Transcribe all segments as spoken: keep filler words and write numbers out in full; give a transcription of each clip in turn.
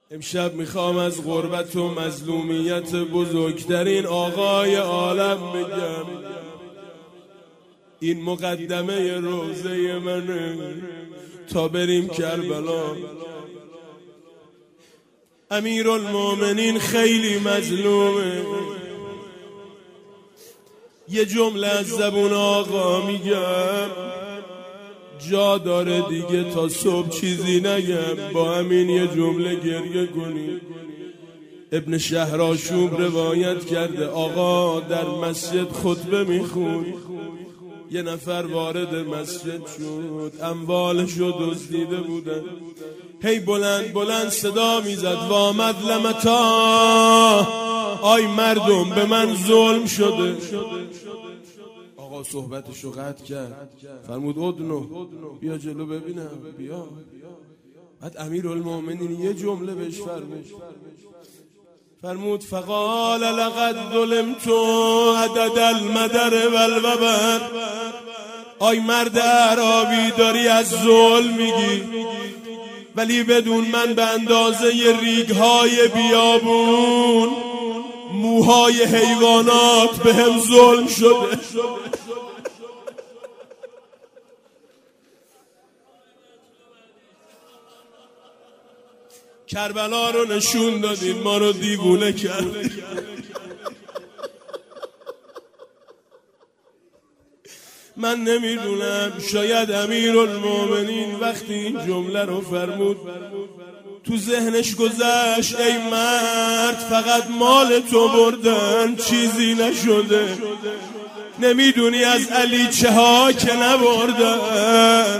امشب میخوام از غربت و مظلومیت بزرگترین آقای عالم بگم. این مقدمه روزه منه تا بریم کربلا. امیرالمومنین خیلی مظلومه. یه جمله از زبون آقا میگم، جا داره دیگه تا صبح چیزی نگم، با همین یه جمله گریه کنی. ابن شهرآشوب روایت کرده آقا در مسجد خطبه میخوند، یه نفر وارد مسجد شد، اموالشو دزدیده بودن، هی بلند بلند صدا میزد وا مظلمتا، آی مردم به من ظلم شده. آقا صحبتشو قطع کرد، فرمود ادنو بیا جلو ببینم، بیا. بعد امیرالمومنین یه جمله بهش فرمود، فرمود فقال لقد ظلمت عدد المدر والوبر. آی مرد اعرابی داری از ظلم میگی، ولی بدون من به اندازه ریگهای بیابون موهای حیوانات به هم ظلم شده. کربلا رو نشون دادید، ما رو دیوونه کردید. من نمیدونم، شاید امیرالمومنین وقتی این جمله رو فرمود تو ذهنش گذشت ای مرد فقط مال تو بردن چیزی نشده، نمیدونی از علی چه ها که نبردن.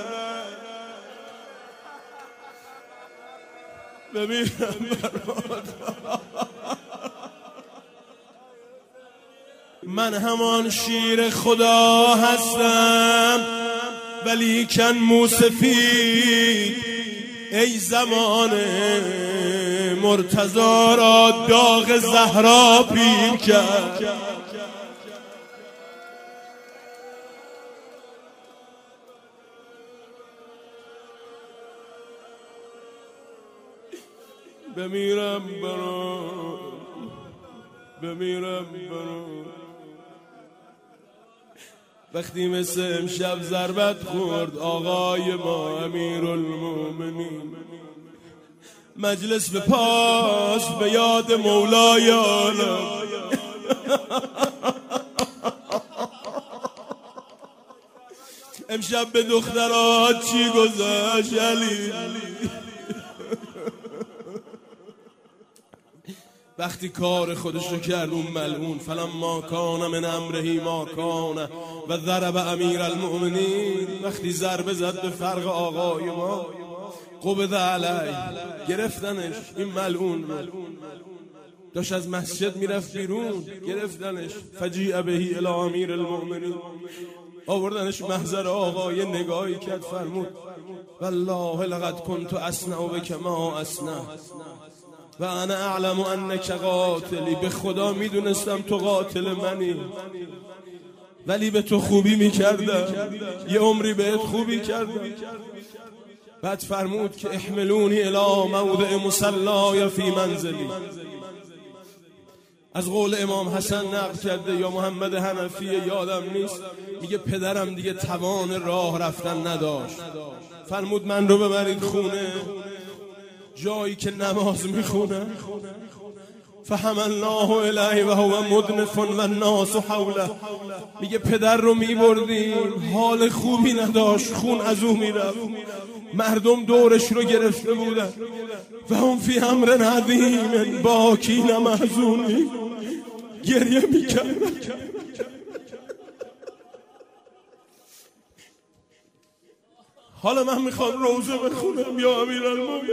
ببینم من همان شیر خدا هستم ولی کن موسفید، ای زمانه مرتضی را داغ زهرا پیر کرد. بمیرم برا بمیرم برا وقتی مثل امشب ضربت خورد آقای ما امیرالمومنین، مجلس به پاس به یاد مولای عالم. امشب به دخترات چی گذشت علی؟ وقتی کار خودشو کرد اون ملعون، فلما کان من امره ما کان و ضرب امیرالمومنین، وقتی ضربه زد به فرق آقای ما، قبض علی، گرفتنش این ملعون رو، داشت از مسجد میرفت بیرون، گرفتنش فجیع بهی الی امیرالمومنین، آوردنش محضر آقا، یه نگاهی کرد فرمود والله لقد كنت اصنع بک ما اصنع و انا اعلم انک قاتلی، به خدا میدونستم تو قاتل منی ولی به تو خوبی میکردم، یه عمری بهت خوبی کردم. بعد فرمود که احملونی الی موضع مصلای فی منزلی. از قول امام حسن نقل کرده یا محمد حنفی یادم نیست، میگه پدرم دیگه توان راه رفتن نداشت، فرمود من رو ببرید خونه جایی که نماز میخونه، فحملناه الیه و هو مدنف و الناس حوله. میگه پدر رو میبردیم، حال خوبی نداشت، خون از او میرفت، مردم دورش رو گرفته بودن، و هم فی امر عظیم باکین محزونین، گریه میکرد. حالا من میخوام روزه بخونم یا امیرالمومنین.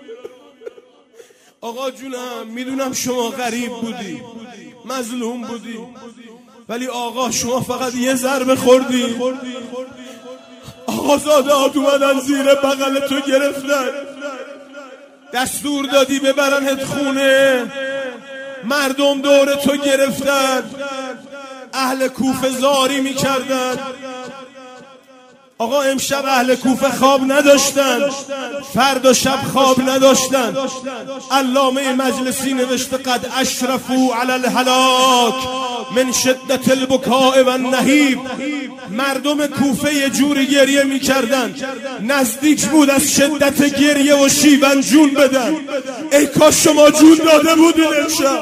آقا جونم میدونم شما غریب بودی، مظلوم بودی، ولی آقا شما فقط یه ضربه خوردی، آقا زادات اومدن زیر بغل تو گرفتن، دستور دادی ببرنت خونه، مردم دور تو گرفتن، اهل کوفه زاری میکردن، آقا امشب اهل کوفه خواب نداشتن، فردا شب خواب نداشتن. علامه مجلسی نوشته قد اشرفوا علی الهلاک من شدت البکاء و النهیب. مردم کوفه یه جوری گریه میکردن نزدیک بود از شدت گریه و شیون جون بدن. ای کاش شما جون داده بودین امشب.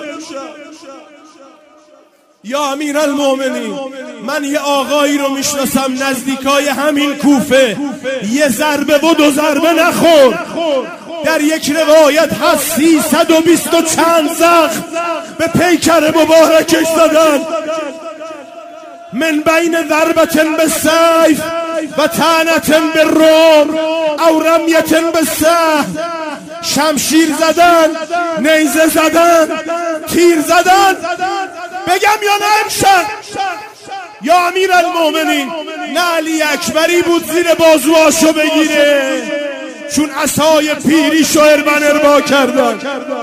یا امیر المومنین، من یه آقایی رو میشناسم نزدیکای همین کوفه، یه ضربه و دو ضربه نخورد. در یک روایت هست سیصد و بیست و چند زخم به پیکر مبارکش زدن. من بین ضربت بالسیف و طعنت بالرمح او رمیت بالسهم. شمشیر زدن، نیزه زدن، تیر زدن. بگم یا نه امشب؟ یا امیر المومنین، نه علی اکبری بود زیر بازوهاشو بگیره چون عصای پیری شعر بنربا کردن.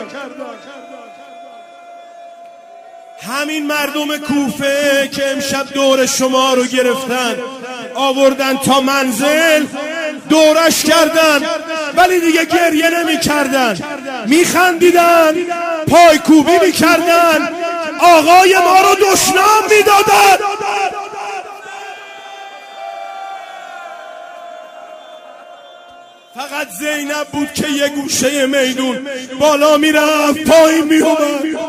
همین مردم کوفه که امشب دور شما رو گرفتن آوردن تا منزل دورش کردن، ولی دیگه گریه نمی کردن، می خندیدن، پای کوبی می کردن، آقای ما رو دشنام می دادن. فقط زینب بود که یه گوشه میدون بالا می رفت پایین می اومد.